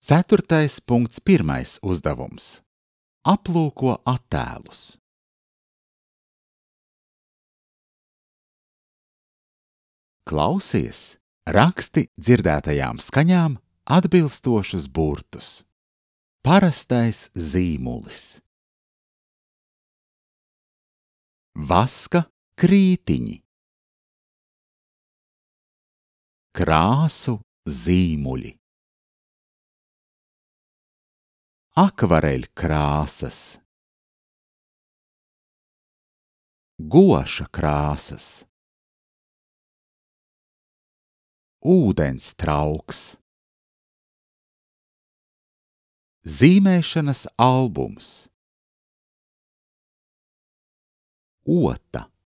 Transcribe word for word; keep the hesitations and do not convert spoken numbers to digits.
Ceturtais punkts pirmais uzdevums. Aplūko attēlus. Klausies, raksti dzirdētajām skaņām atbilstošus burtus. Parastais zīmulis. Vaska krītiņi. Krāsu zīmuļi. Akvareļkrāsas. Goša krāsas. Ūdens trauks. Zīmēšanas albums. Ota.